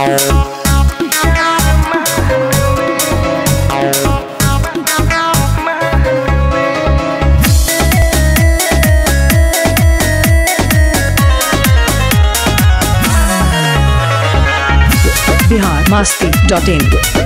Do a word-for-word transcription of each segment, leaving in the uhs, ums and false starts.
Bihar Masti dot इन।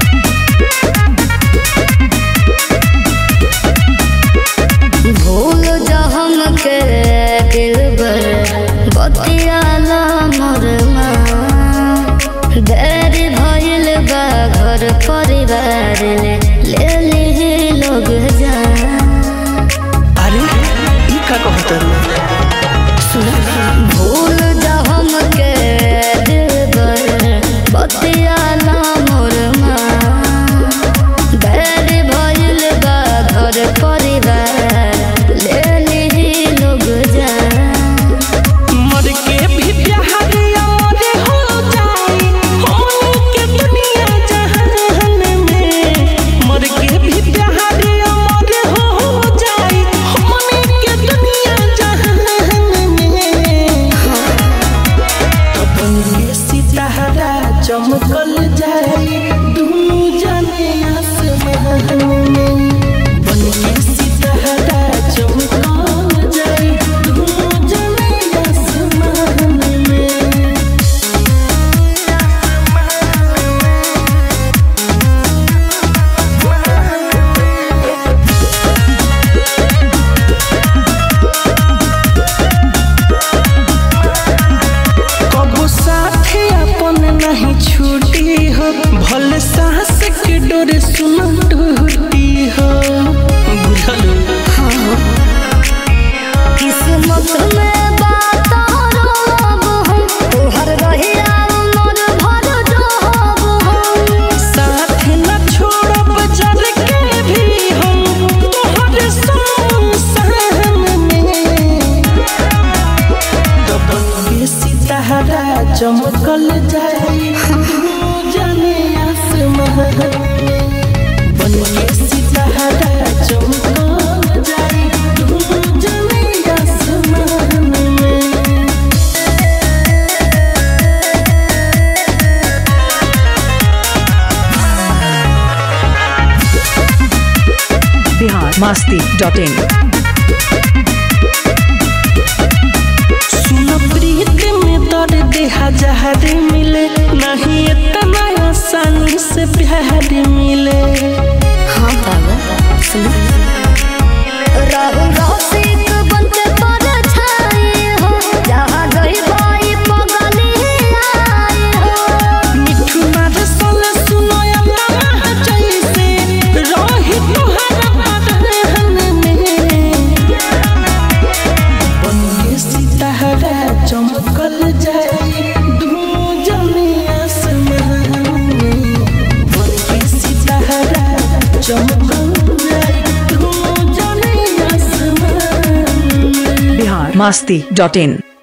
भूल जा हमके दिलबर बतियाला मोर माँ, देरी भइल बा घर परिवार ले ले ली लोग जा। अरे ई का कहत भूल जा हमके दिलबर बतियाला मोर माँ, देरी भइल बा घर परिवार ले ली लोग जा। मर के भी प्यार अमर हो जाए होने के दुनिया जहान में, मर के भी प्यार अमर हो जाए होने के दुनिया जहान में। अपन के सितारा चमकल जाए दुनू जाने आसमान में, बन के सितारा चमकल जाए दुनू जाने आसमान में। कबो साथे अपन नहीं छूटी हो, भले सांस के डोरे सुन टूटी हो। बुझल किस्मत में बात रब हम, तोहर रहिया मोर भर जब हम। साथ न छोड़ब जर के भी हम तोहर संग में। दबन के सितारा चमकल जाए दुनू जाने आसमान में, बन के सितारा चमकल जाए दुनू जाने आसमान में। Bihar Masti dot in. सुन प्रीत में दर्द हजार मिले, नहीं इतना आसानी से प्यार मिले। हाँ बाबा सुन, राहुल रसिक बनके पर छाई हो, जहाँ गई बाई पगली आई हो। मिठू मार सल सुनो अपना जैसे रही तुहरा बदन में, बन के सितारा चमकल जाए दुनू जाने आसमान में, बन के सितारा चमकल जाए दुनू जाने आसमान में। बिहार मस्ती डॉट इन।